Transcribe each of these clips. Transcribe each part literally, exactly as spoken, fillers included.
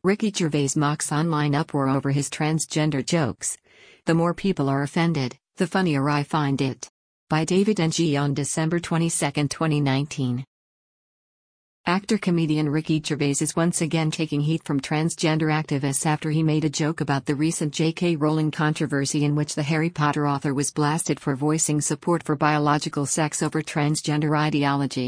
Ricky Gervais mocks online uproar over his transgender jokes. The more people are offended, the funnier I find it. By David N G on December twenty-second, twenty nineteen. Actor-comedian Ricky Gervais is once again taking heat from transgender activists after he made a joke about the recent J K Rowling controversy in which the Harry Potter author was blasted for voicing support for biological sex over transgender ideology.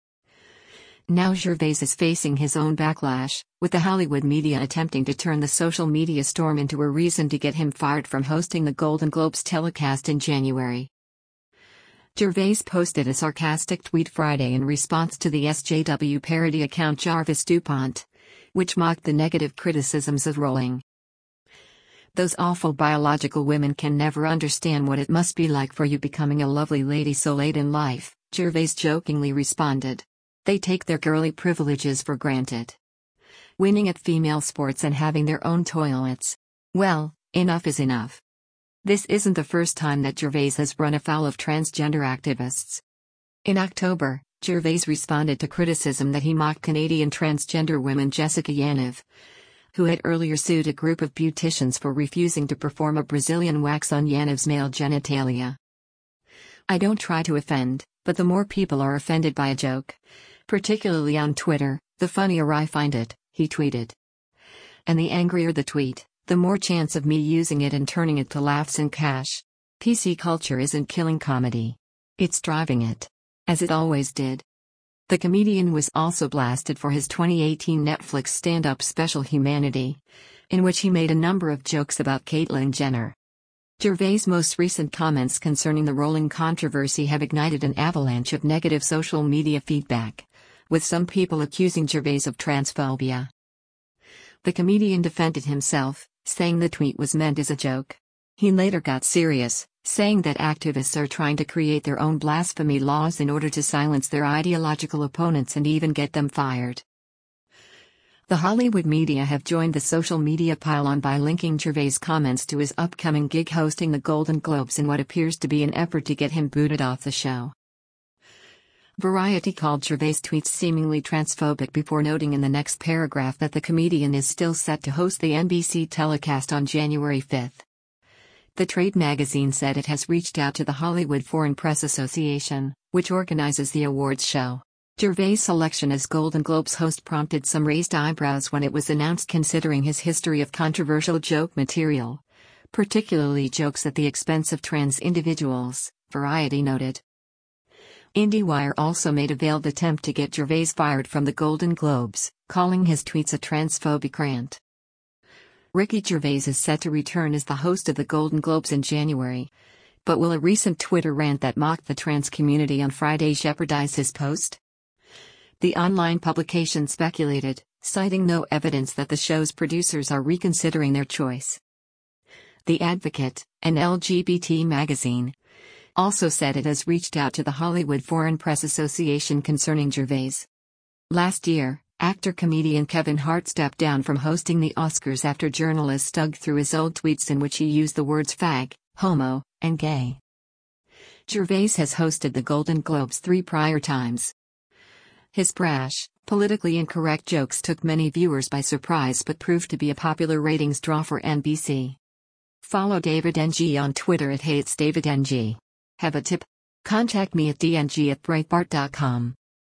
Now Gervais is facing his own backlash, with the Hollywood media attempting to turn the social media storm into a reason to get him fired from hosting the Golden Globes telecast in January. Gervais posted a sarcastic tweet Friday in response to the S J W parody account Jarvis DuPont, which mocked the negative criticisms of Rowling. "Those awful biological women can never understand what it must be like for you becoming a lovely lady so late in life," Gervais jokingly responded. "They take their girly privileges for granted. Winning at female sports and having their own toilets. Well, enough is enough." This isn't the first time that Gervais has run afoul of transgender activists. In October, Gervais responded to criticism that he mocked Canadian transgender woman Jessica Yaniv, who had earlier sued a group of beauticians for refusing to perform a Brazilian wax on Yaniv's male genitalia. "I don't try to offend, but the more people are offended by a joke, particularly on Twitter, the funnier I find it," he tweeted. "And the angrier the tweet, the more chance of me using it and turning it to laughs and cash. P C culture isn't killing comedy. It's driving it. As it always did." The comedian was also blasted for his twenty eighteen Netflix stand-up special Humanity, in which he made a number of jokes about Caitlyn Jenner. Gervais' most recent comments concerning the Rowling controversy have ignited an avalanche of negative social media feedback, with some people accusing Gervais of transphobia. The comedian defended himself, saying the tweet was meant as a joke. He later got serious, saying that activists are trying to create their own blasphemy laws in order to silence their ideological opponents and even get them fired. The Hollywood media have joined the social media pile-on by linking Gervais' comments to his upcoming gig hosting the Golden Globes in what appears to be an effort to get him booted off the show. Variety called Gervais' tweets seemingly transphobic before noting in the next paragraph that the comedian is still set to host the N B C telecast on January fifth. The trade magazine said it has reached out to the Hollywood Foreign Press Association, which organizes the awards show. Gervais' selection as Golden Globes host prompted some raised eyebrows when it was announced, considering his history of controversial joke material, particularly jokes at the expense of trans individuals, Variety noted. IndieWire also made a veiled attempt to get Gervais fired from the Golden Globes, calling his tweets a transphobic rant. Ricky Gervais is set to return as the host of the Golden Globes in January. But will a recent Twitter rant that mocked the trans community on Friday jeopardize his post? The online publication speculated, citing no evidence that the show's producers are reconsidering their choice. The Advocate, an L G B T magazine, also said it has reached out to the Hollywood Foreign Press Association concerning Gervais. Last year, actor-comedian Kevin Hart stepped down from hosting the Oscars after journalists dug through his old tweets in which he used the words fag, homo, and gay. Gervais has hosted the Golden Globes three prior times. His brash, politically incorrect jokes took many viewers by surprise but proved to be a popular ratings draw for N B C. Follow David N G on Twitter at HatesDavidNG. Have a tip? Contact me at d n g at breitbart dot com.